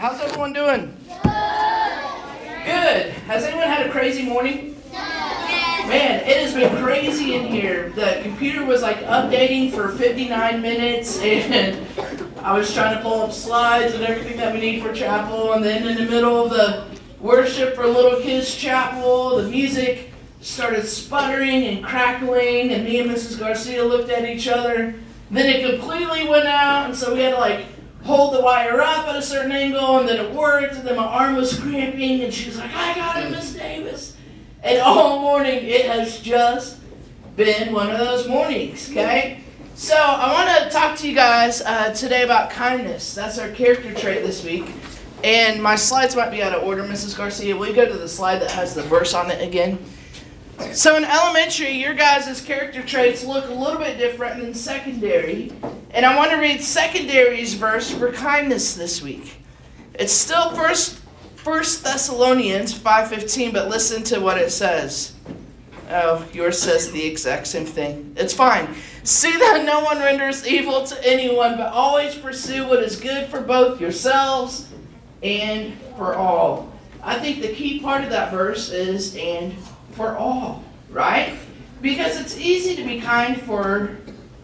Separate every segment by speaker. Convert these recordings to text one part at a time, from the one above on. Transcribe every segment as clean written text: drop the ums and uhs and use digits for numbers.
Speaker 1: How's everyone doing? Good. Has anyone had a crazy morning? Man, it has been crazy in here. The computer was like updating for 59 minutes, and I was trying to pull up slides and everything that we need for chapel, and then in the middle of the worship for Little Kids Chapel, the music started sputtering and crackling, and me and Mrs. Garcia looked at each other. Then it completely went out, and so we had to hold the wire up at a certain angle, and then it worked, and then my arm was cramping, and she was like, "I got it, Miss Davis." And all morning, it has just been one of those mornings, okay? So I want to talk to you guys today about kindness. That's our character trait this week. And my slides might be out of order, Mrs. Garcia. Will you go to the slide that has the verse on it again? So in elementary, your guys' character traits look a little bit different than secondary. And I want to read secondary's verse for kindness this week. It's still First Thessalonians 5:15, but listen to what it says. Oh, yours says the exact same thing. It's fine. See that no one renders evil to anyone, but always pursue what is good for both yourselves and for all. I think the key part of that verse is "and for all," right? Because it's easy to be kind for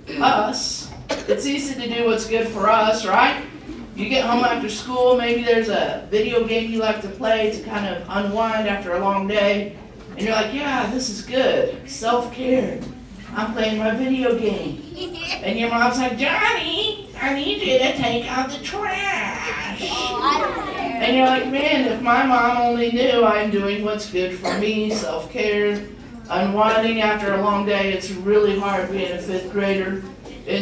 Speaker 1: us. It's easy to do what's good for us, right? You get home after school, maybe there's a video game you like to play to kind of unwind after a long day. And you're like, "Yeah, this is good. Self-care. I'm playing my video game." And your mom's like, "Johnny, I need you to take out the trash." And you're like, "Man, if my mom only knew I'm doing what's good for me, self-care, unwinding after a long day." It's really hard being a fifth grader in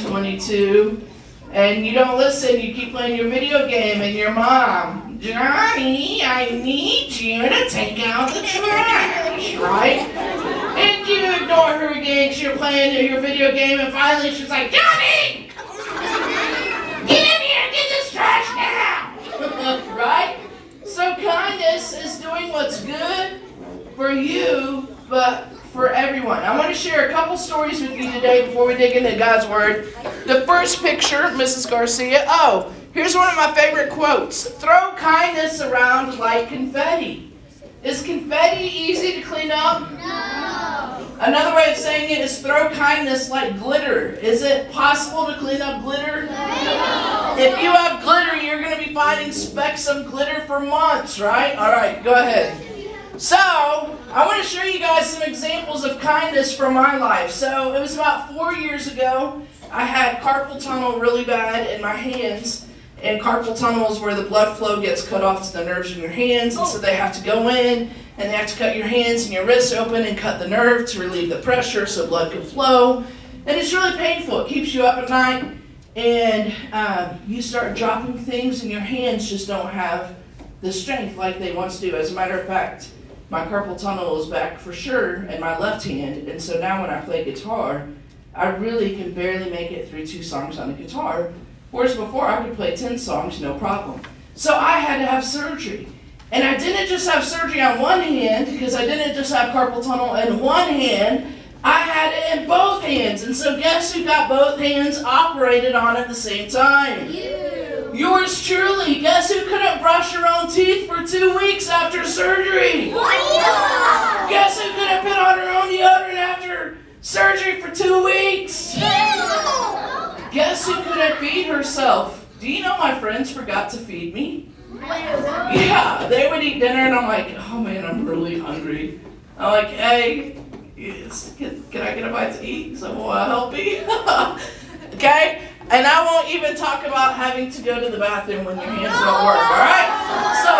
Speaker 1: 2022. And you don't listen, you keep playing your video game, and your mom, "Johnny, I need you to take out the trash," right? And you ignore her again, you're playing your video game, and finally she's like, "Johnny! Get in here and get this trash now!" Right? So kindness is doing what's good for you, but for everyone. I want to share a couple stories with you today before we dig into God's Word. The first picture, Mrs. Garcia. Oh, here's one of my favorite quotes. "Throw kindness around like confetti." Is confetti easy to clean up?
Speaker 2: No.
Speaker 1: Another way of saying it is throw kindness like glitter. Is it possible to clean up glitter?
Speaker 2: No.
Speaker 1: If you have glitter, you're going to be finding specks of glitter for months, right? All right, go ahead. So, I want to show you guys some examples of kindness from my life. So, it was about 4 years ago. I had carpal tunnel really bad in my hands. And carpal tunnel is where the blood flow gets cut off to the nerves in your hands. And so they have to go in and they have to cut your hands and your wrists open and cut the nerve to relieve the pressure so blood can flow. And it's really painful. It keeps you up at night. And you start dropping things and your hands just don't have the strength like they once do. As a matter of fact, my carpal tunnel is back for sure in my left hand, and so now when I play guitar, I really can barely make it through 2 songs on the guitar, whereas before I could play 10 songs, no problem. So I had to have surgery. And I didn't just have surgery on one hand, because I didn't just have carpal tunnel in one hand, I had it in both hands. And so guess who got both hands operated on at the same time? Yours truly. Guess who couldn't brush her own teeth for 2 weeks after surgery? Guess who couldn't put on her own deodorant after surgery for 2 weeks? Guess who couldn't feed herself? Do you know my friends forgot to feed me? Yeah, they would eat dinner and I'm like, "Oh man, I'm really hungry." I'm like, "Hey, can I get a bite to eat? Someone want to help me?" Okay? And I won't even talk about having to go to the bathroom when your hands don't work, all right? So,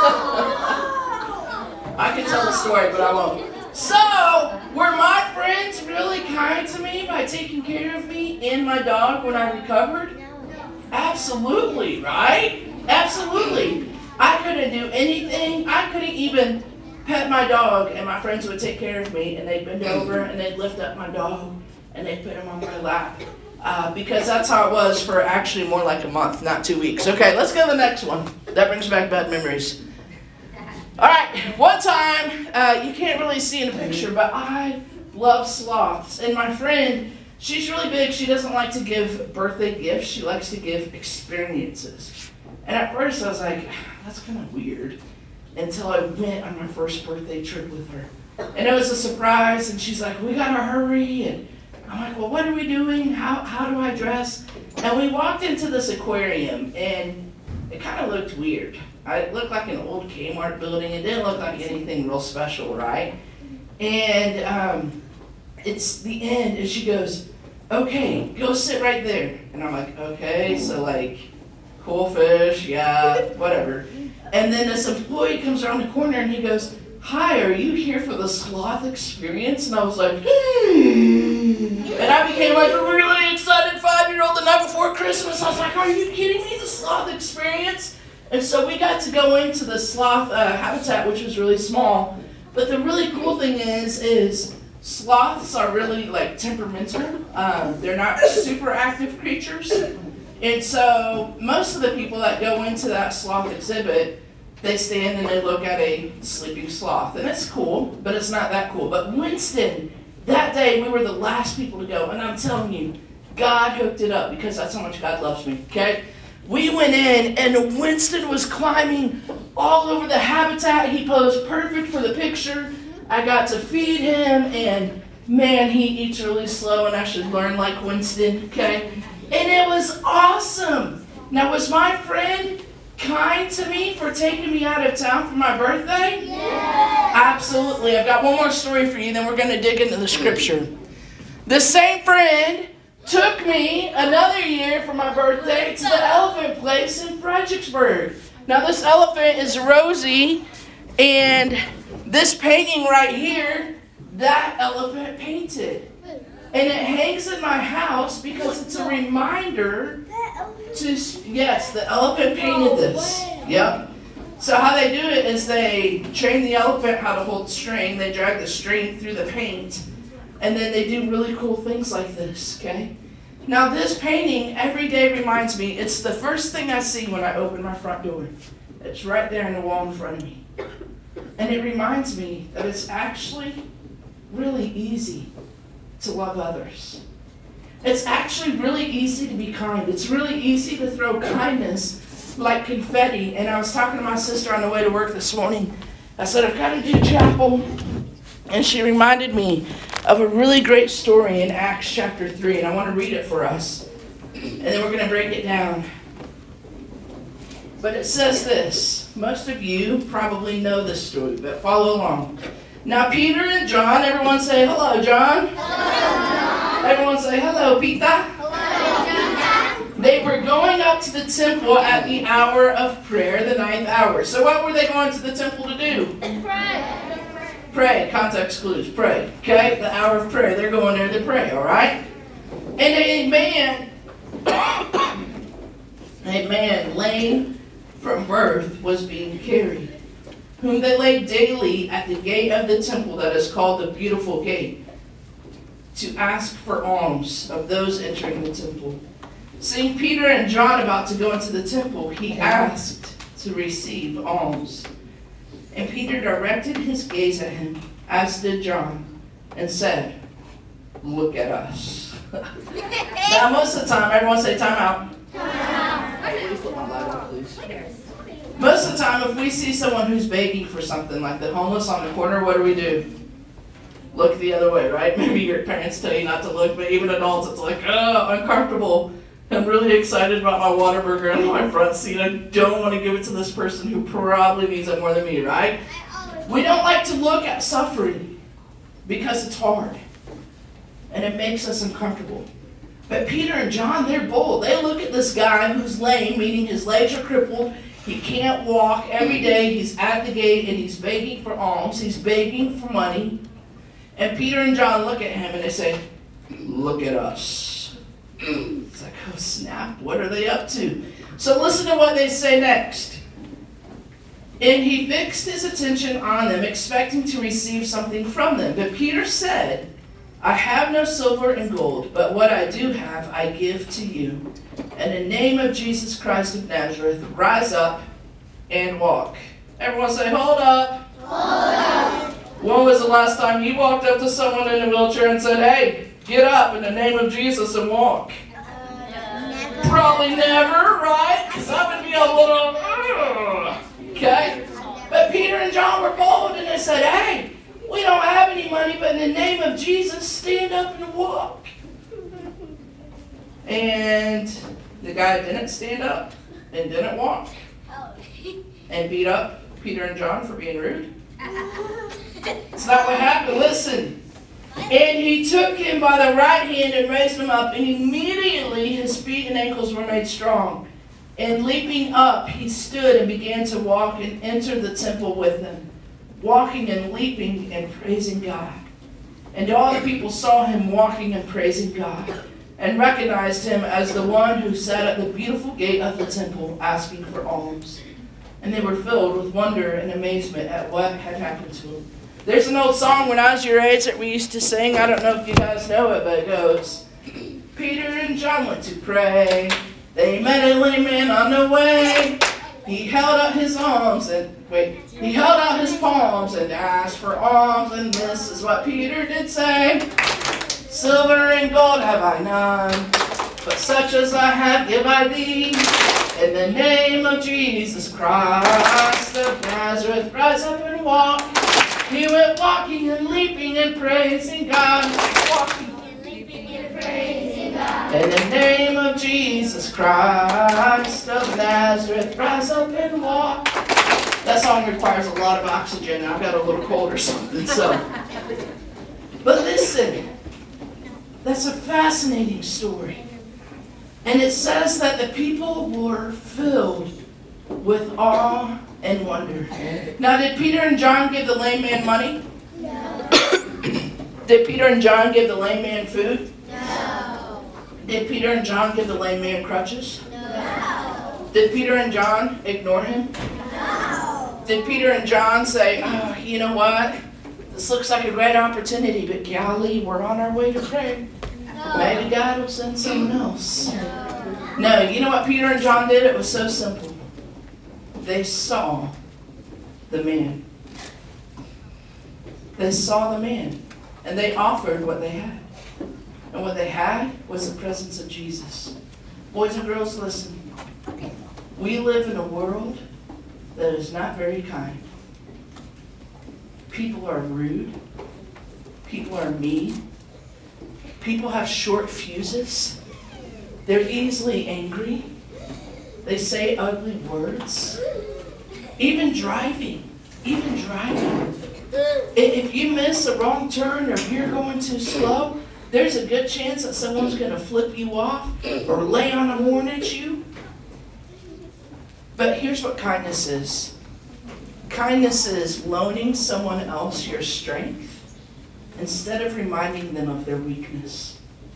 Speaker 1: I can tell the story, but I won't. So, were my friends really kind to me by taking care of me and my dog when I recovered? Absolutely, right? Absolutely. I couldn't do anything. I couldn't even pet my dog, and my friends would take care of me, and they'd bend over, and they'd lift up my dog, and they'd put him on my lap. Because that's how it was for actually more like a month, not 2 weeks. Okay, let's go to the next one. That brings back bad memories. All right, one time, you can't really see in a picture, but I love sloths. And my friend, she's really big. She doesn't like to give birthday gifts. She likes to give experiences. And at first I was like, that's kind of weird, until I went on my first birthday trip with her. And it was a surprise, and she's like, we gotta hurry, and I'm like, well, what are we doing? How do I dress? And we walked into this aquarium, and it kind of looked weird. It looked like an old Kmart building. It didn't look like anything real special, right? And it's the end, and she goes, okay, go sit right there. And I'm like, okay, so like, cool fish, yeah, whatever. And then this employee comes around the corner, and he goes, hi, are you here for the sloth experience? And I was like, And I became like a really excited 5-year-old the night before Christmas. I was like, are you kidding me? The sloth experience? And so we got to go into the sloth habitat, which was really small. But the really cool thing is sloths are really like temperamental. They're not super active creatures. And so most of the people that go into that sloth exhibit, they stand and they look at a sleeping sloth. And it's cool, but it's not that cool. But Winston, that day we were the last people to go. And I'm telling you, God hooked it up because that's how much God loves me, okay? We went in and Winston was climbing all over the habitat. He posed perfect for the picture. I got to feed him, and man, he eats really slow, and I should learn like Winston, okay? And it was awesome. Now, was my friend kind to me for taking me out of town for my birthday?
Speaker 2: Yeah.
Speaker 1: Absolutely. I've got one more story for you, then we're going to dig into the scripture. The same friend took me another year for my birthday to the elephant place in Fredericksburg. Now, this elephant is Rosie, and this painting right here, that elephant painted. And it hangs in my house because it's a reminder to, yes, the elephant painted this. Yep. So how they do it is they train the elephant how to hold string. They drag the string through the paint. And then they do really cool things like this, okay? Now this painting every day reminds me, it's the first thing I see when I open my front door. It's right there in the wall in front of me. And it reminds me that it's actually really easy to love others. It's actually really easy to be kind. It's really easy to throw kindness like confetti. And I was talking to my sister on the way to work this morning. I said, I've got to do chapel. And she reminded me of a really great story in Acts chapter 3. And I want to read it for us. And then we're going to break it down. But it says this. Most of you probably know this story, but follow along. Now Peter and John, everyone say hello, John.
Speaker 2: Hello.
Speaker 1: Everyone say hello, Peter.
Speaker 2: Hello.
Speaker 1: They were going up to the temple at the hour of prayer, the 9th hour. So what were they going to the temple to do?
Speaker 2: Pray.
Speaker 1: Pray. Context clues. Pray. Okay? The hour of prayer. They're going there to pray, all right? And a man lame from birth was being carried, whom they laid daily at the gate of the temple that is called the Beautiful Gate, to ask for alms of those entering the temple. Seeing Peter and John about to go into the temple, he asked to receive alms. And Peter directed his gaze at him, as did John, and said, look at us. Now most of the time, everyone say time out. Hey, will you flip my light on, please? Most of the time, if we see someone who's begging for something, like the homeless on the corner, what do? Look the other way, right? Maybe your parents tell you not to look, but even adults, it's like, oh, uncomfortable. I'm really excited about my Whataburger in my front seat. I don't want to give it to this person who probably needs it more than me, right? We don't like to look at suffering because it's hard. And it makes us uncomfortable. But Peter and John, they're bold. They look at this guy who's lame, meaning his legs are crippled. He can't walk. Every day he's at the gate and he's begging for alms. He's begging for money. And Peter and John look at him and they say, look at us. It's like, oh snap, what are they up to? So listen to what they say next. And he fixed his attention on them, expecting to receive something from them. But Peter said, I have no silver and gold, but what I do have I give to you. In the name of Jesus Christ of Nazareth, rise up and walk. Everyone say, hold up.
Speaker 2: Hold up.
Speaker 1: When was the last time you walked up to someone in a wheelchair and said, hey, get up in the name of Jesus and walk?
Speaker 2: Never.
Speaker 1: Probably never, right? Because that would be a little, okay? But Peter and John were bold and they said, hey, we don't have any money, but in the name of Jesus, stand up and walk. And the guy didn't stand up and didn't walk and beat up Peter and John for being rude. That's not what happened. Listen. And he took him by the right hand and raised him up, and immediately his feet and ankles were made strong. And leaping up, he stood and began to walk and entered the temple with them, walking and leaping and praising God. And all the people saw him walking and praising God, and recognized him as the one who sat at the beautiful gate of the temple asking for alms. And they were filled with wonder and amazement at what had happened to him. There's an old song when I was your age that we used to sing. I don't know if you guys know it, but it goes, Peter and John went to pray. They met a lame man on the way. He held out his palms and asked for alms. And this is what Peter did say. Silver and gold have I none, but such as I have give I thee. In the name of Jesus Christ of Nazareth, rise up and walk. He went walking and leaping and praising God. Walking and leaping and praising God. In the name of Jesus Christ of Nazareth, rise up and walk. That song requires a lot of oxygen. I've got a little cold or something, so. But listen, that's a fascinating story. And it says that the people were filled with awe and wonder. Now, did Peter and John give the lame man money?
Speaker 2: No.
Speaker 1: Did Peter and John give the lame man food?
Speaker 2: No.
Speaker 1: Did Peter and John give the lame man crutches?
Speaker 2: No.
Speaker 1: Did Peter and John ignore him?
Speaker 2: No.
Speaker 1: Did Peter and John say, oh, you know what? This looks like a great opportunity, but golly, we're on our way to pray.
Speaker 2: No.
Speaker 1: Maybe God will send someone else. No, you know what Peter and John did? It was so simple. They saw the man. They saw the man. And they offered what they had. And what they had was the presence of Jesus. Boys and girls, listen. We live in a world that is not very kind. People are rude. People are mean. People have short fuses. They're easily angry. They say ugly words. Even driving. If you miss a wrong turn or if you're going too slow, there's a good chance that someone's going to flip you off or lay on a horn at you. But here's what kindness is. Kindness is loaning someone else your strength instead of reminding them of their weakness.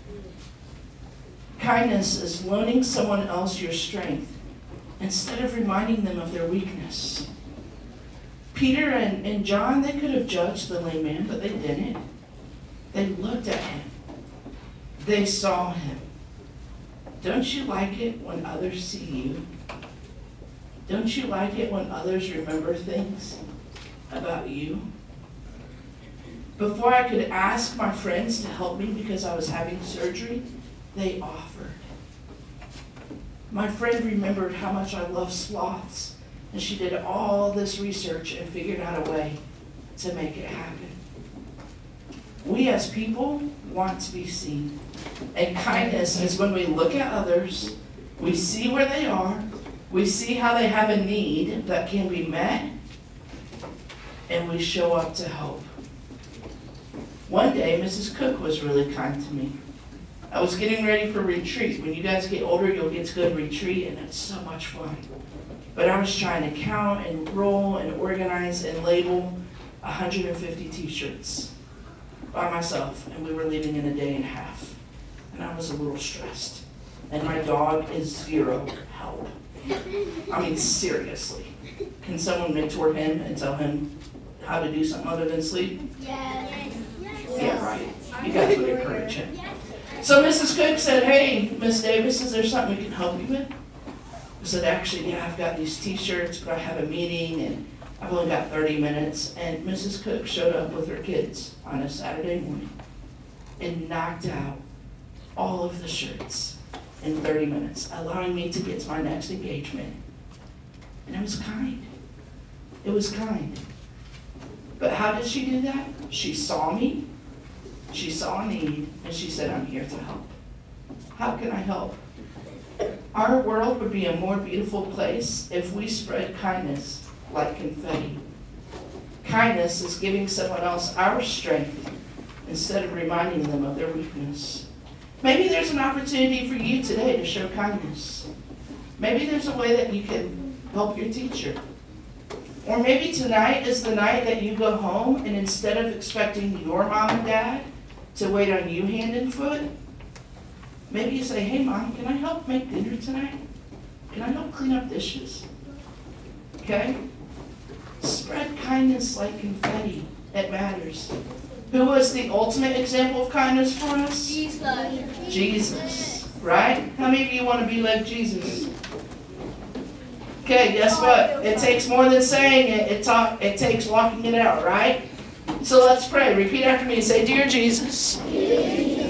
Speaker 1: Kindness is loaning someone else your strength instead of reminding them of their weakness. Peter and John, they could have judged the lame man, but they didn't. They looked at him. They saw him. Don't you like it when others see you? Don't you like it when others remember things about you? Before I could ask my friends to help me because I was having surgery, they offered. My friend remembered how much I love sloths, and she did all this research and figured out a way to make it happen. We as people want to be seen. And kindness is when we look at others, we see where they are, we see how they have a need that can be met, and we show up to help. One day, Mrs. Cook was really kind to me. I was getting ready for retreat. When you guys get older, you'll get to go to retreat, and it's so much fun. But I was trying to count and roll and organize and label 150 t-shirts by myself, and we were leaving in a day and a half. And I was a little stressed. And my dog is zero help. I mean, seriously. Can someone mentor him and tell him how to do something other than sleep?
Speaker 2: Yes.
Speaker 1: Yeah, right. You guys would encourage him. So Mrs. Cook said, hey, Miss Davis, is there something we can help you with? I said, actually, yeah, I've got these t-shirts, but I have a meeting, and I've only got 30 minutes. And Mrs. Cook showed up with her kids on a Saturday morning and knocked out all of the shirts in 30 minutes, allowing me to get to my next engagement. And it was kind. It was kind. But how did she do that? She saw me, she saw a need, and she said, I'm here to help. How can I help? Our world would be a more beautiful place if we spread kindness like confetti. Kindness is giving someone else our strength instead of reminding them of their weakness. Maybe there's an opportunity for you today to show kindness. Maybe there's a way that you can help your teacher. Or maybe tonight is the night that you go home and instead of expecting your mom and dad to wait on you hand and foot, maybe you say, hey Mom, can I help make dinner tonight? Can I help clean up dishes? Okay? Spread kindness like confetti. It matters. Who was the ultimate example of kindness for us? Jesus. Right? How many of you want to be like Jesus? Okay, guess what? It takes more than saying it. It takes walking it out, right? So let's pray. Repeat after me and say, Dear Jesus,